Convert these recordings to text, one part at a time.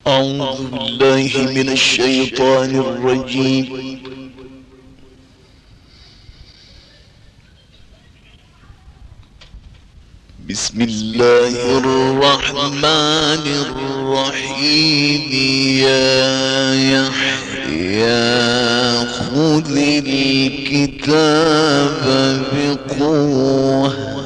أعوذ بالله من الشيطان الرجيم. بسم الله الرحمن الرحيم. يا يحيى خذ الكتاب بقوة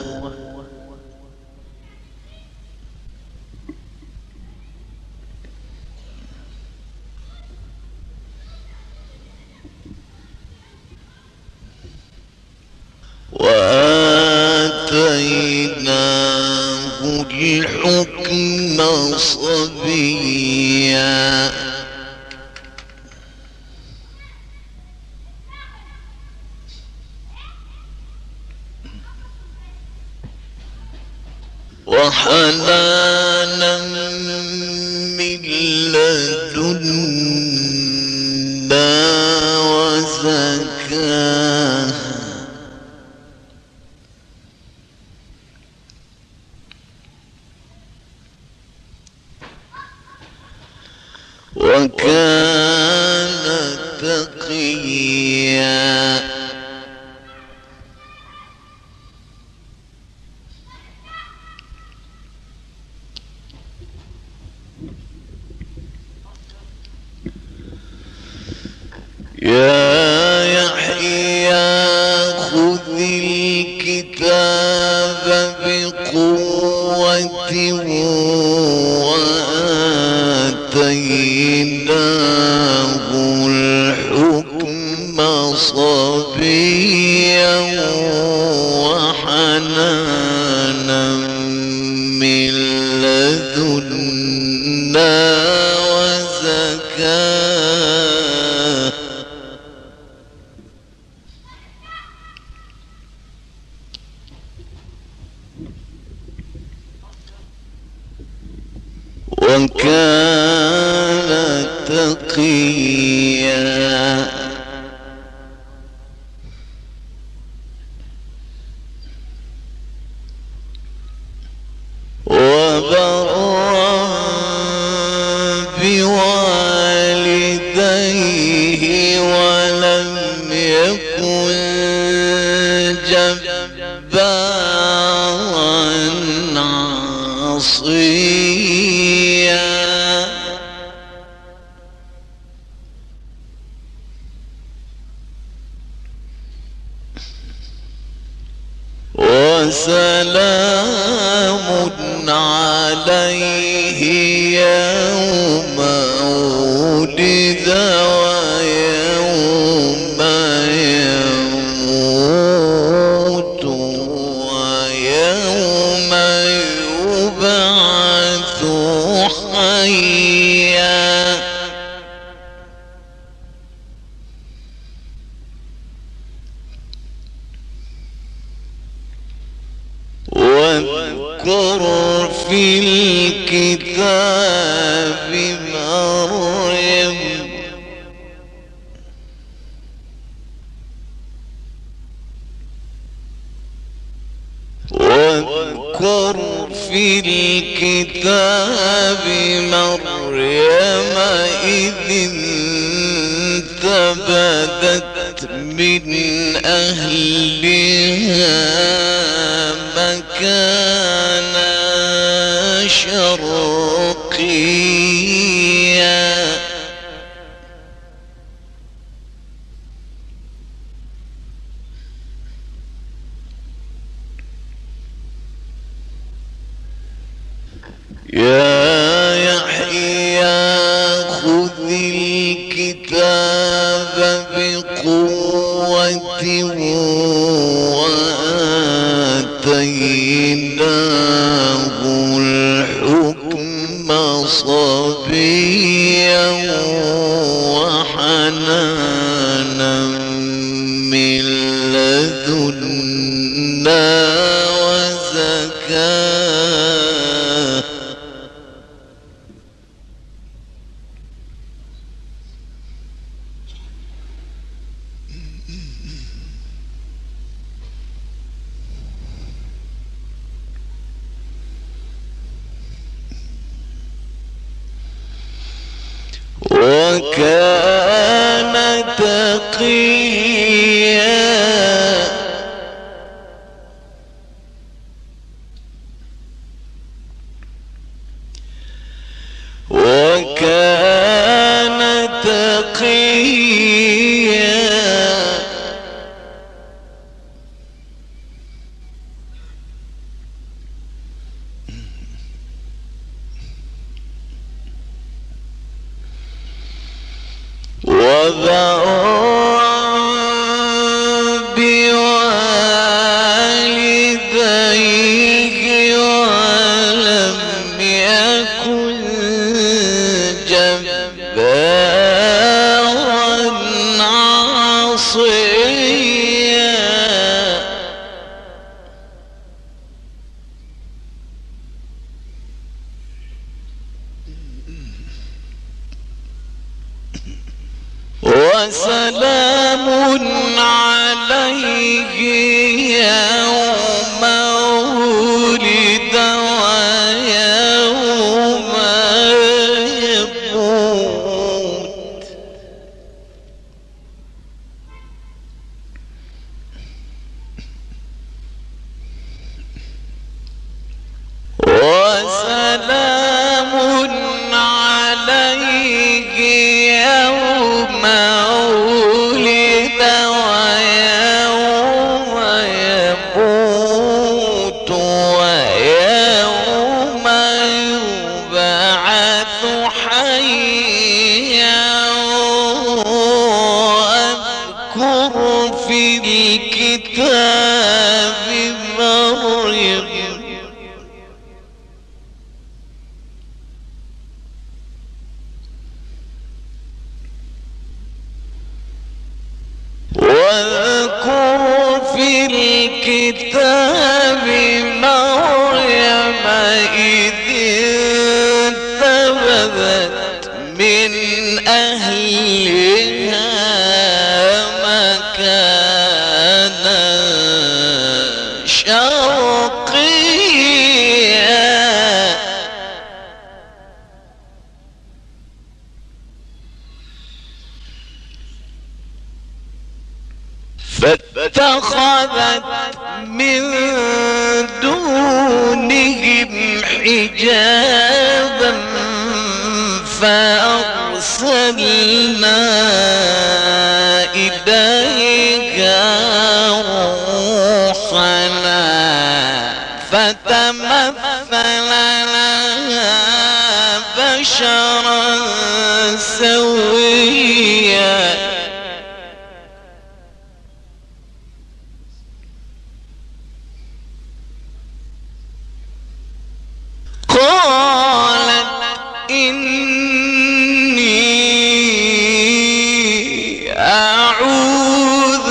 وآتيناه الحكم صبيا وحنانا من لدنا وزكاة وكان تقيا. يا يحيى خذ الكتاب بقوة وآتيناه الحكم صبيا وحنانا من لدنا وزكاة وكان تقيا. وبرا بوالديه ولم يكن جبارا عصيا. وسلام عليه يوم ولد ويوم يموت ويوم يبعث حيا. واذكر في الكتاب مريم واذكر في الكتاب مريم إذ انتبذت من أهلها مكانا شرقيا. يا يحيى خذ الكتاب بقوة وآتيناه الحكم صبيا وحنانا من لدنا وزكاة وكان تقيا وكان تقيا وبرا بوالديه ولم يكن جبارا عصيا وسلام عليه يوم ولد ويوم يموت وسلام عليه يوم ولد ويوم يموت ويوم يبعث حيا واذكر في الكتاب مريم واذكر في الكتاب مريم إذ انتبذت من أهلها مكانا شرقيا فاتخذت من دونهم حجابا فأرسلنا إليها روحنا فتمثل لها بشرا سويا قالت إني أعوذ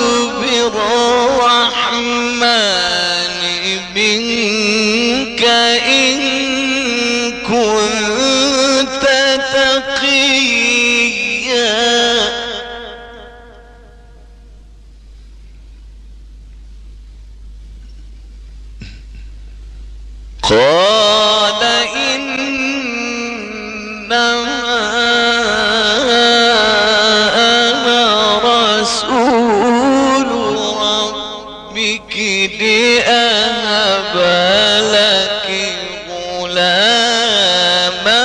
بالرحمن منك إن كنت تقيا قال إنما أنا رسول ربك لأهب لك غلاما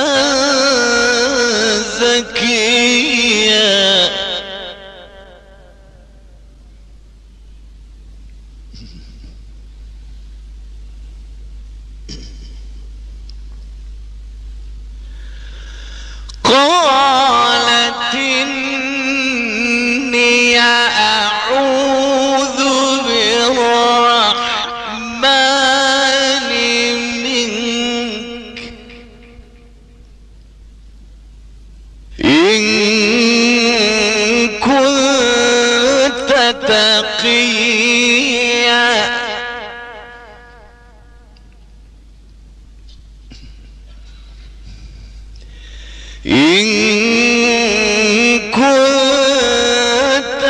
زكيا قالت إني أعوذ بالرحمن منك إن كنت تقيا إن كنت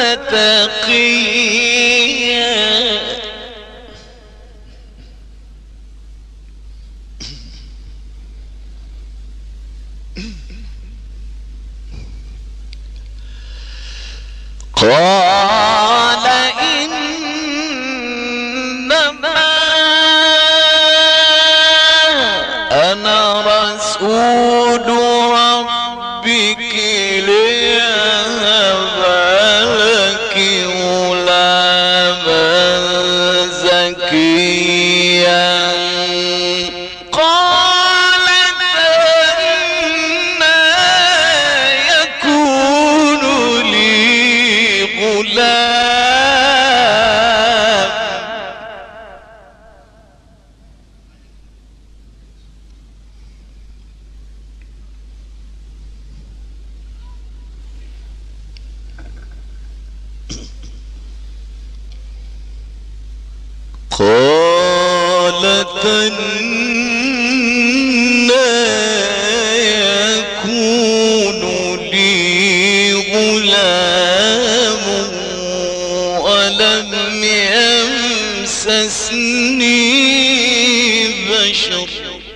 تقيا قال إنما أنا رسول ربك ليهب لك غلاما زكيا قالت أنى يكون لي غلام قالت أنى يكون لي غلام ولم يمسسني بشر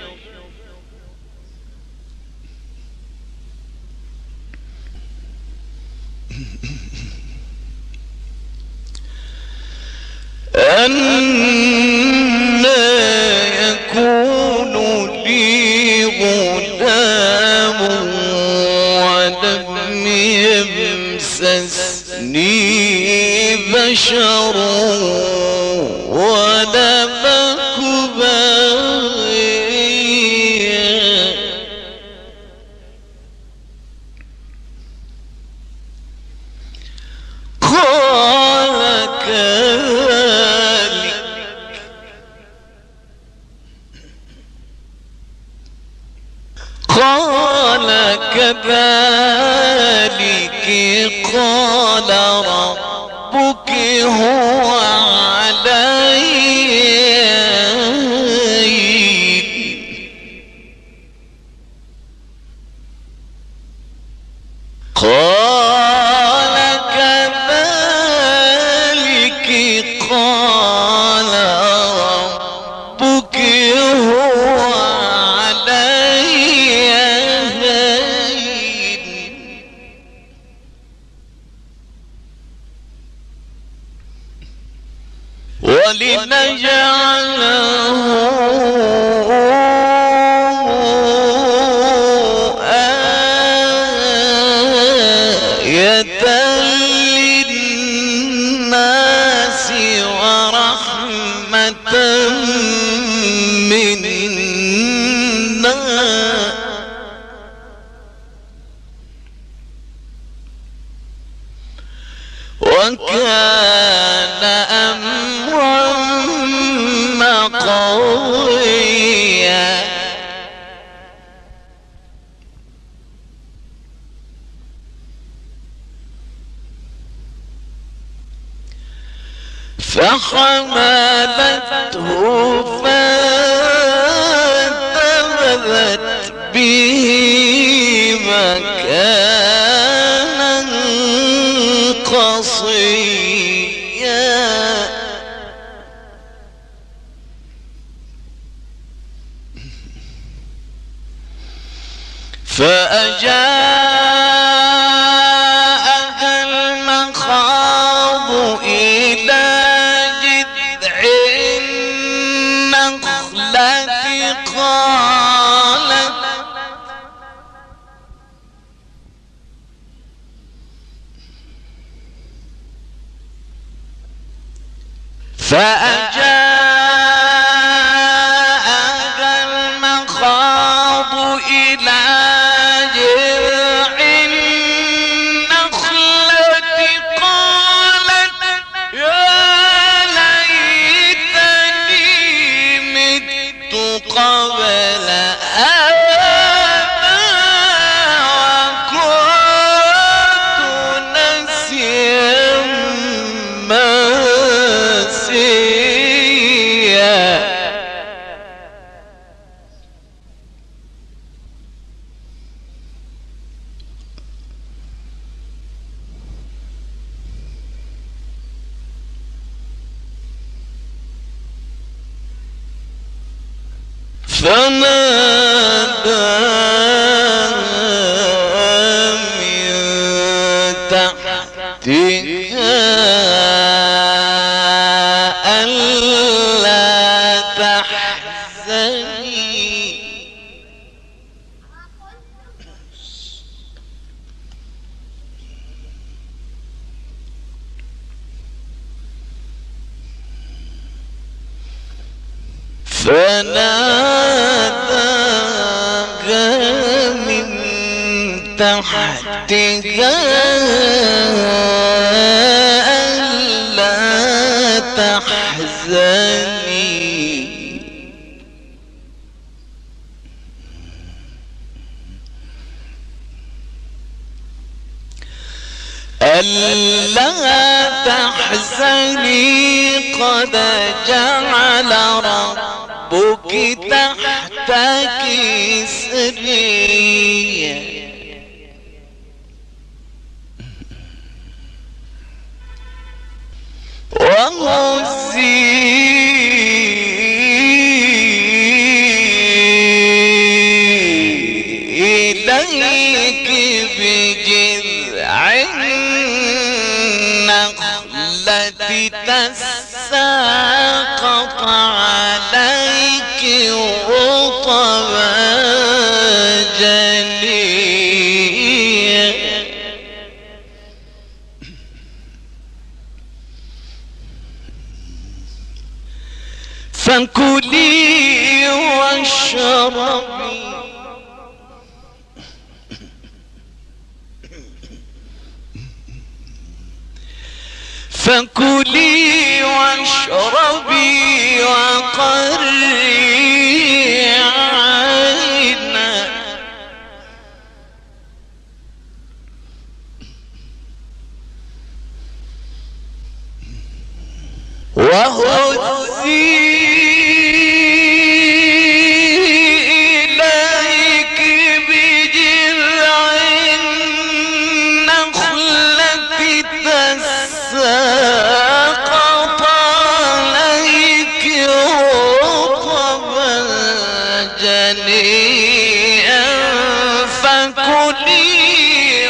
أنى يكون لي غلام ولم يمسسني بشر ولم أك بغيا قال كذلك قال ربك هو علي قال كذلك قال ربك هو علي ولنجعله آية للناس ورحمة منا وكان أمرا مقضيا فحملته فانتبذت به مكانا قصيا فأجاءها المخاض إلى جذع النخلة قالت فأجاءها المخاض إلى جذع النخلة قالت يا ليتني مت قبل هذا وكنت نسيا منسيا فناداها من تحتها فناداها من تحتها ألا تحزني ألا تحزني قد جعل ربك تحتك سريا وهزي إليك بجذع النخلة تساقط عليك رطبا جنيا فكلي واشربي فكلي واشربي وقري عينا وهزي إليك بجذع النخلة تساقط عليك رطبا جنيا فكلي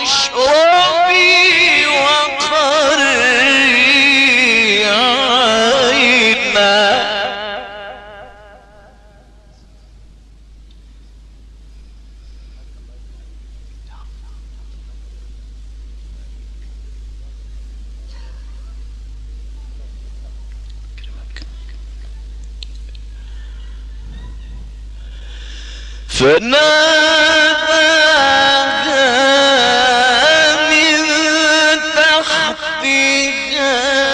واشربي وقري عينا فناداها من تحتها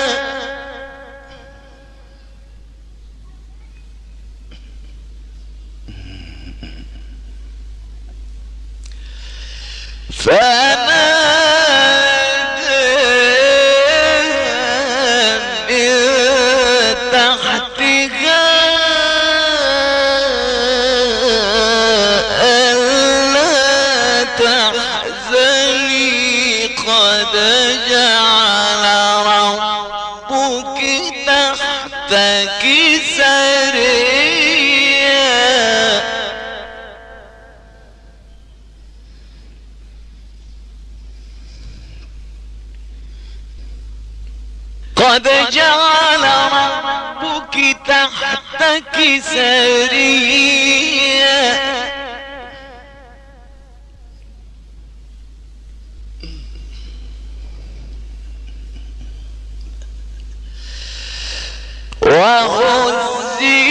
قد جعل ربك تحتك سريا قد جعل ربك تحتك سريا وهزي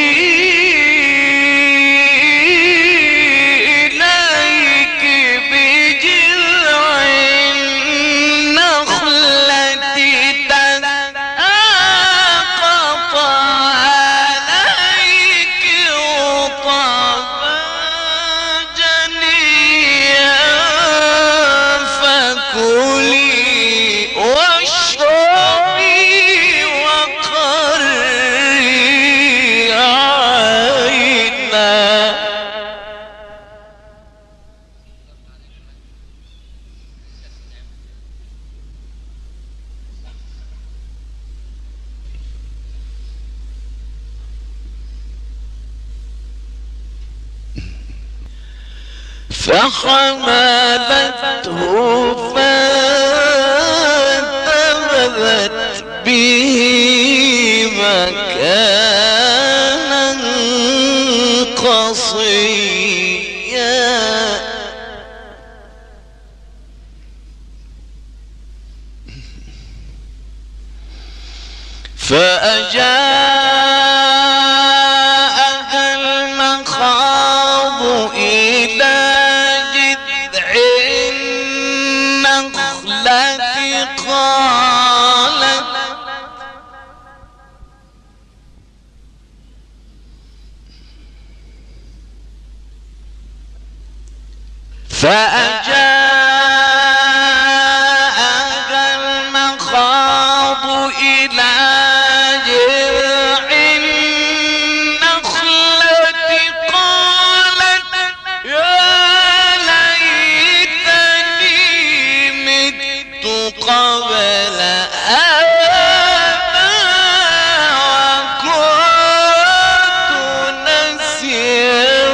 إليك بجذع النخلة تساقط عليك رطبا جنيا فكلي واشربي وقري عينا فحملته فانتبذت به مكانا قصيا فأجاء فأجاءها المخاض إلى جذع النخلة قالت يا ليتني مت قبل هذا وكنت نسيا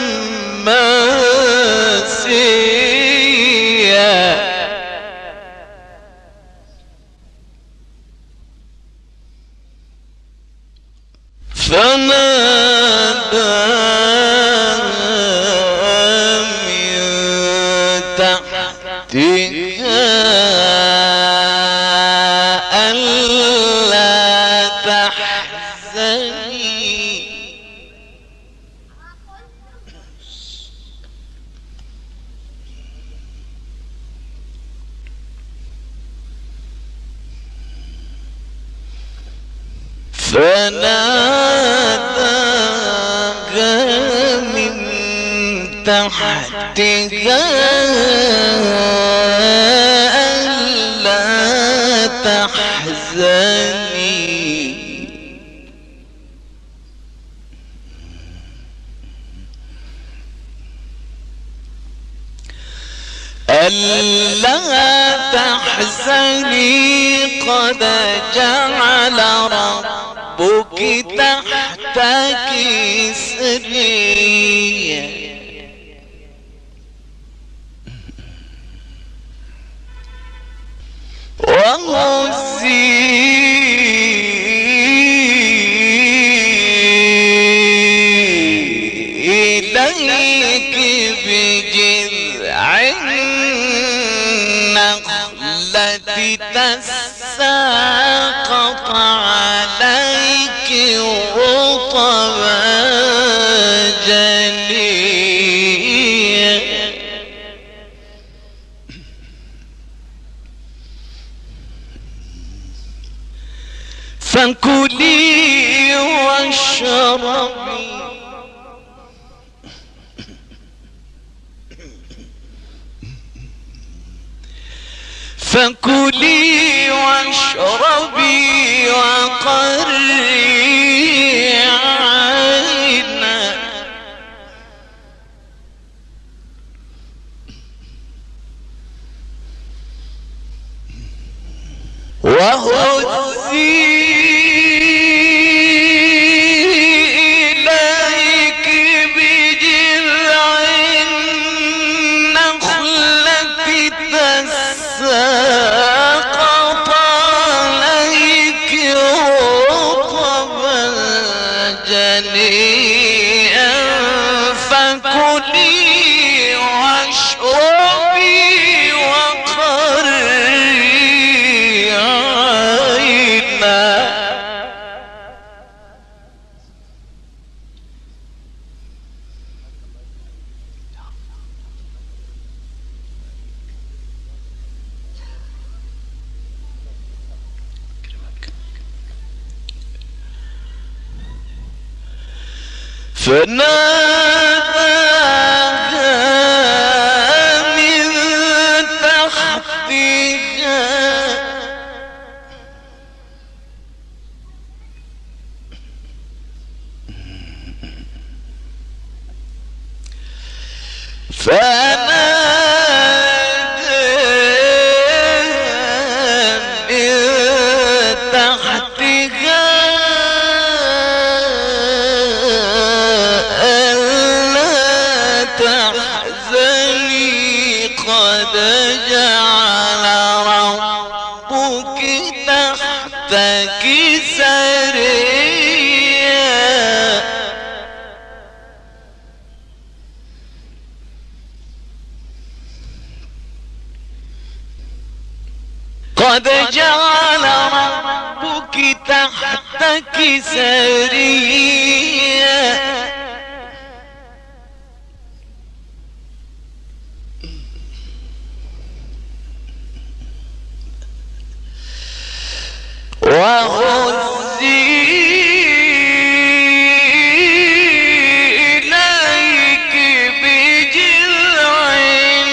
منسيا. فناداها من تحتها ألا تحزني فناداها من تحتها ألا تحزني ألا تحزني قد جعل ربك تحتك سريا وهزي إليك بجذع النخلة تساقط عليك رطبا جنيا فكلي واشربي فكلي واشربي وقري عينا وهزي إليك بجذع النخلة تساقط عليك رطبا جنيا فكلي واشربي وقري عينا فناداها من تحتها قد جعل ربك تحتك سريا قد جعل ربك تحتك سريا وهزي إليك بجذع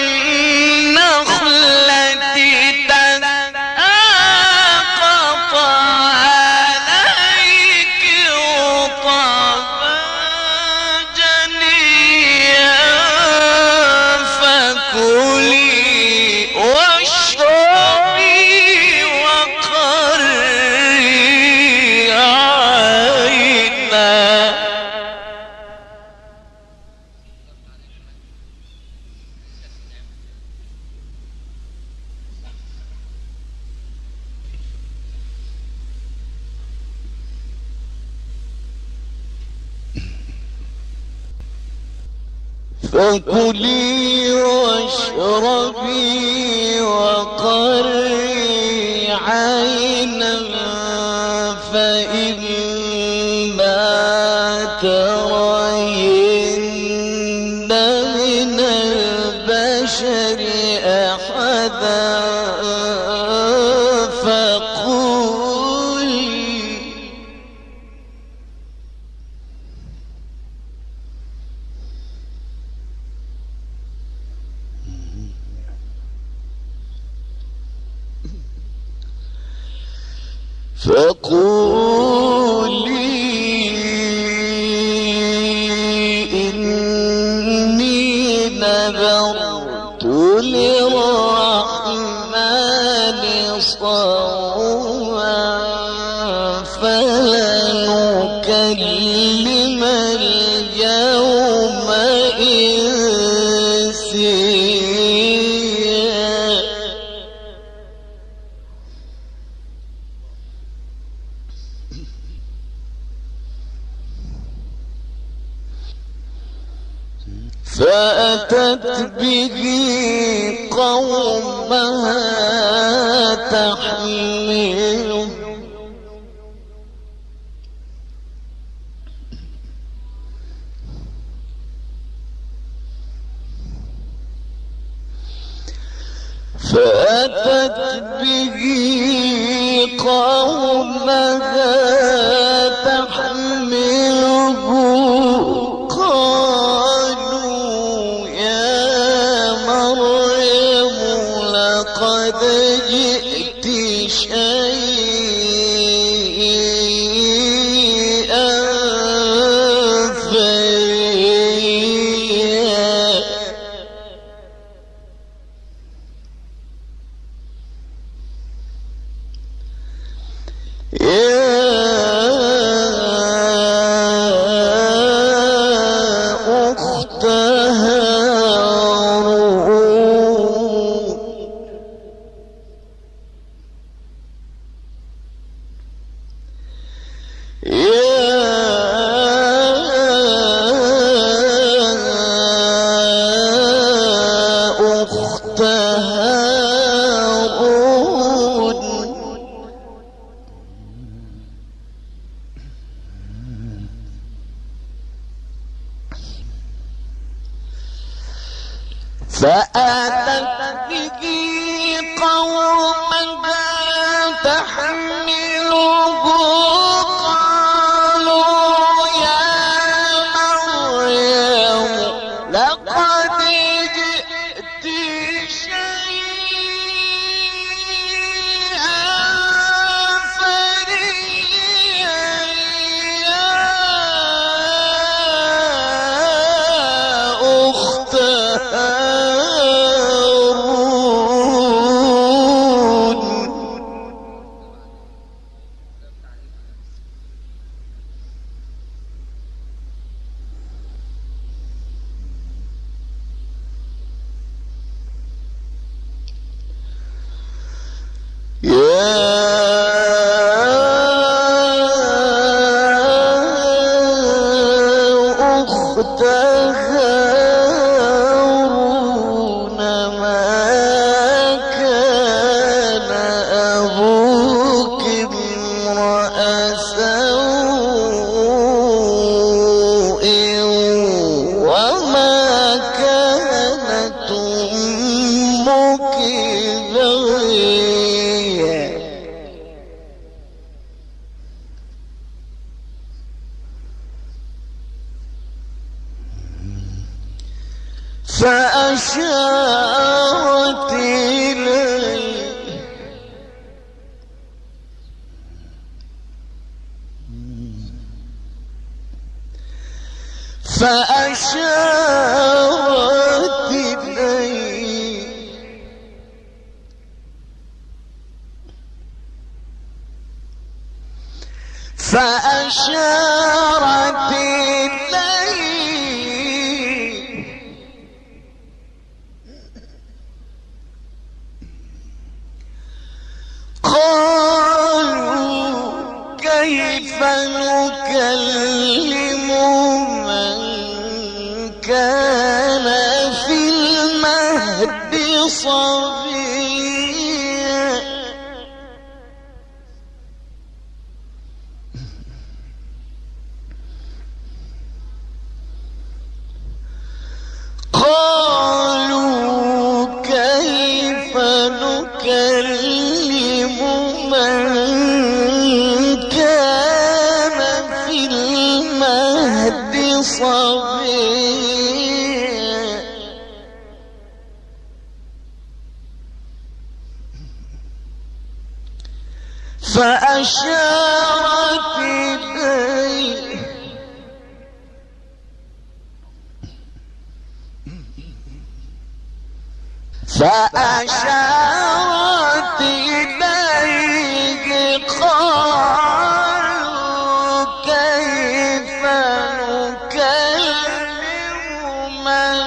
فكلي واشربي وقري عينا فإما ترين من البشر أحدا فقولي إني نذرت للرحمن صوما فلن أكلم اليوم إنسيا. فأتت به قومها تحمله قالوا يا مريم لقد جئت شيئا فريا. فآتت به قومها تحمله قالوا يا مريم لقد جئت شيئا فريا يا أخت هارون ما كان أبوك امرأ سوء وما كانت أمك بغيا. فأشارت إليه فأشارت إليه قالوا كيف نكلم من كان صبيا قالوا كيف نكلم من كان في المهد صبيا فأشارت إليه قالوا كيف نكلم من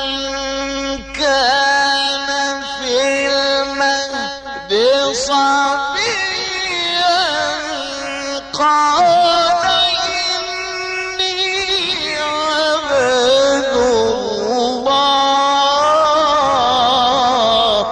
كان في المهد صبيا قال إني عبد الله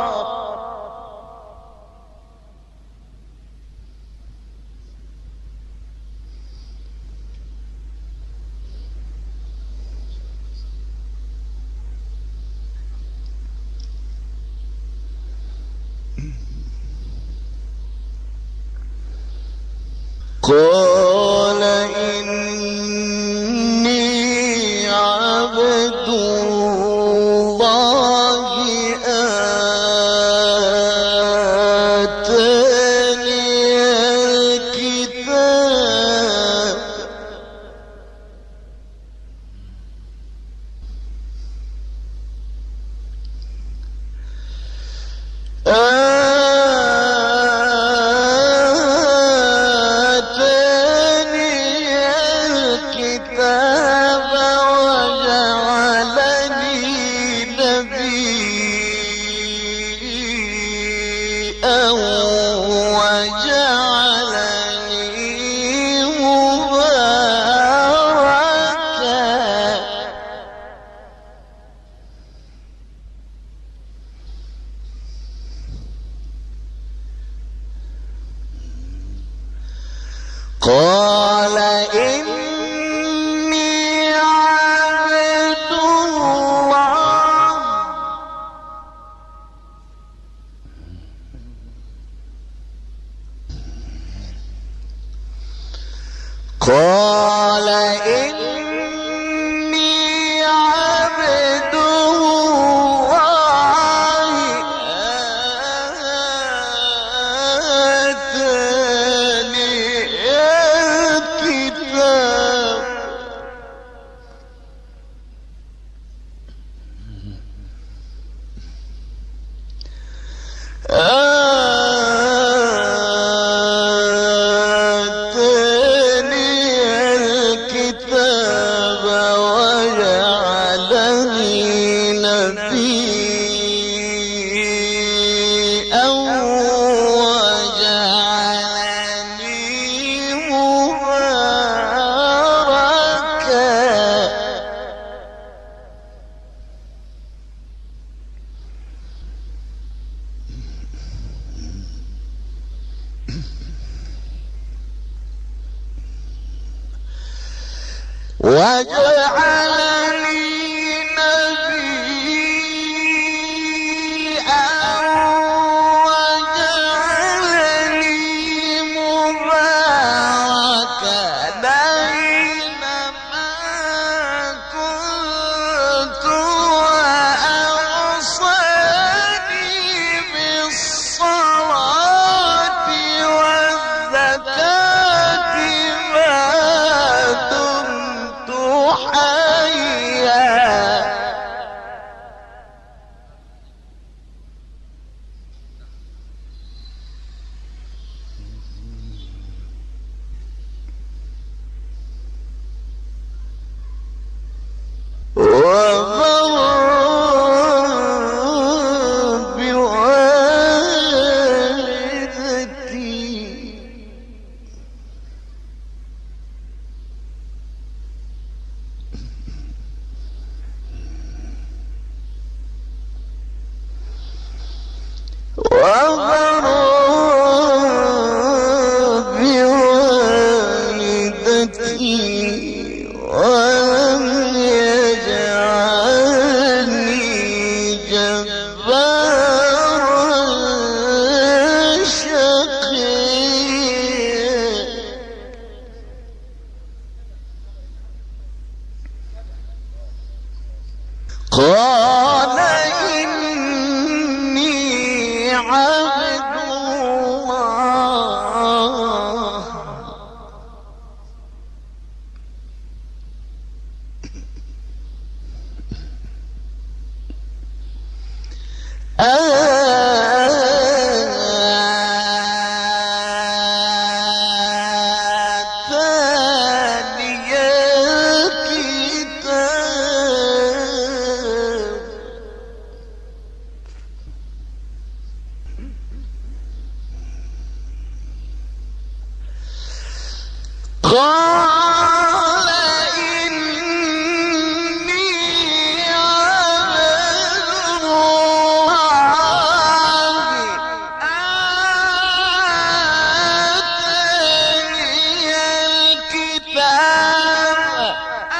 قال إني عبد الله آتاني الكتاب وجعلني نبيا وجعلني مباركا قال إني عبد الله قال إني عبد الله آتاني الكتاب وجعلني نبيا وجعلني مباركا وجعلني نبيا وجعلني مباركا أينما كنت وأوصاني بالصلاة والزكاة ما دمت وبرا بوالدتي ولم يجعلني جبارا شقيا. قال إني عبد الله آتاني الكتاب قال إني عبد الله آتاني الكتاب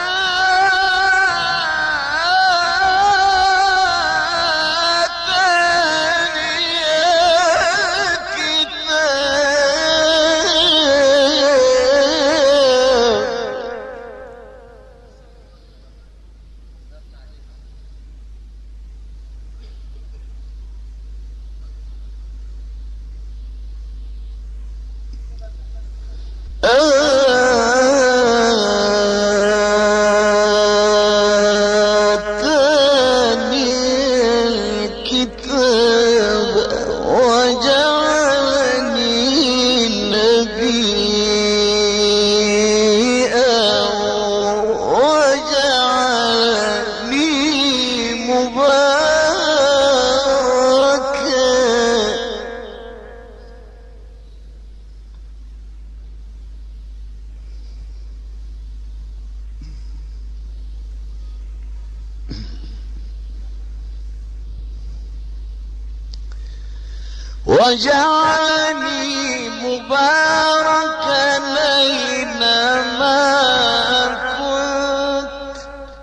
آتاني الكتاب وجعلني نبيا وجعلني مباركا أينما كنت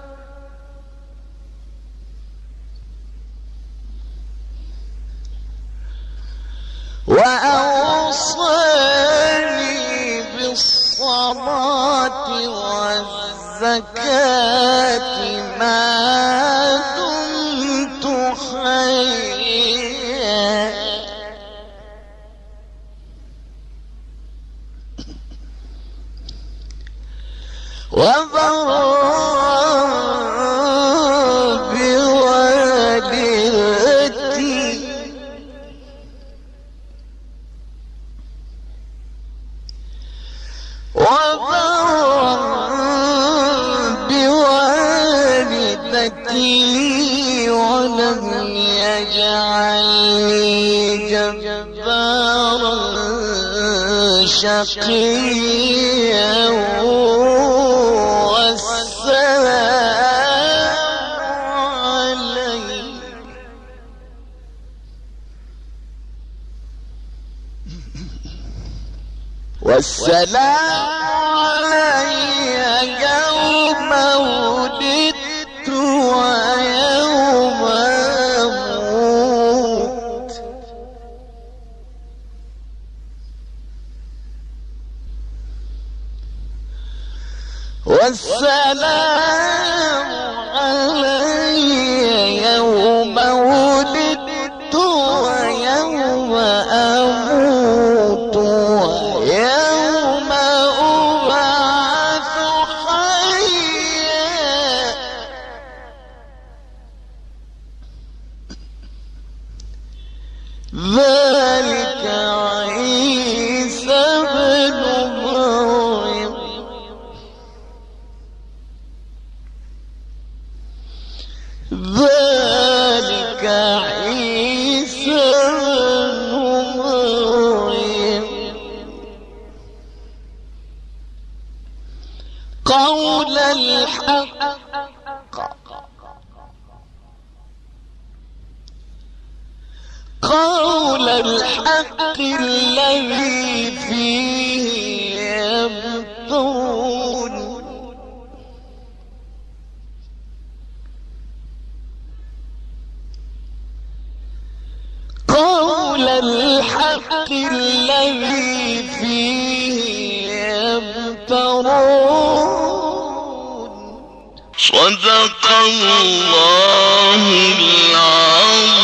وأوصاني بالصلاة والزكاة ما دمت حيا وبرا بوالدتي ولم يجعلني جبارا شقيا والسلام علي يوم ولدت ويوم أموت والسلام علي يوم ولدت ويوم أموت ويوم أبعث حيا ذلك عيسى بن مريم ذلك عيسى بن مريم قول الحق قول الحق الذي فيه يمترون قول الحق الذي فيه يمترون صدق الله العظيم.